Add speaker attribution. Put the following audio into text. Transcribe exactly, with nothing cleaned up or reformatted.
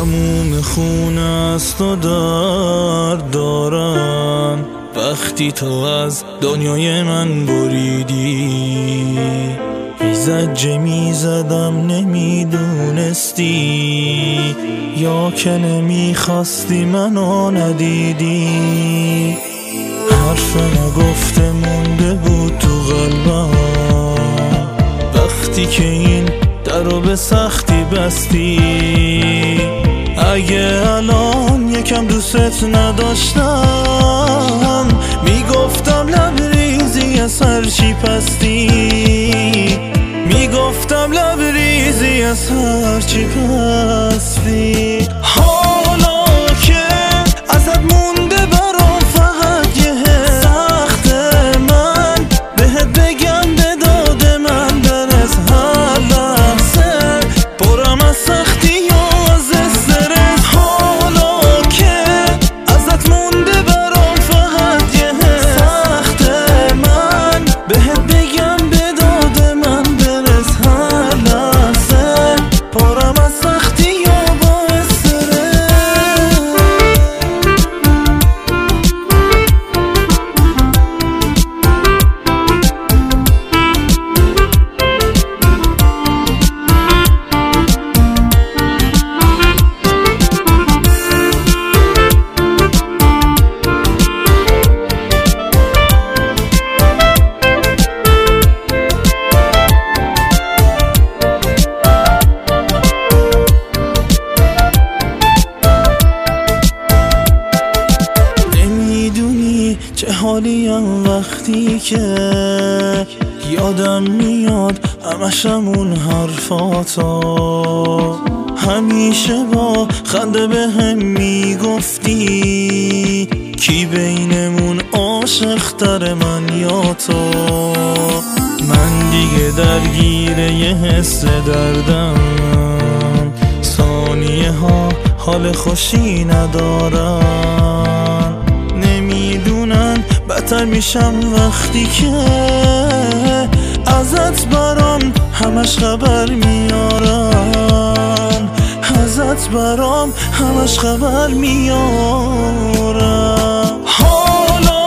Speaker 1: تموم خونه است و درد دارم وقتی تو از دنیای من بریدی. زجه می زدم نمیدونستی یا که نمیخواستی منو ندیدی. حرف نگفته مونده بود تو قلبم وقتی که این درو به سختی بستی. اگه الان یکم دوست نداشتم میگفتم لبریزی از هرچی پستی. میگفتم لبریزی از هرچی پستی. حالا که ازت مونده برام فقط یه حس سخته من بهت بگم به داد من در از هر لحظه پرم از سختی و از استرس. حالا که ازت مونده برام فقط یه حس سخته من بهت بگم به داد من در از هر لحظه پرم از سختی و با استرس. چه حالیم وقتی که یادم میاد همش همون حرفاتا. همیشه با خنده به هم میگفتی کی بینمون عاشق تر من یا تو. من دیگه درگیر یه حس دردم ثانیه ها حال خوشی ندارم. نمیدونن بدتر میشم وقتی که ازت برام همش خبر میارم. ازت برام همش خبر میارم. حالا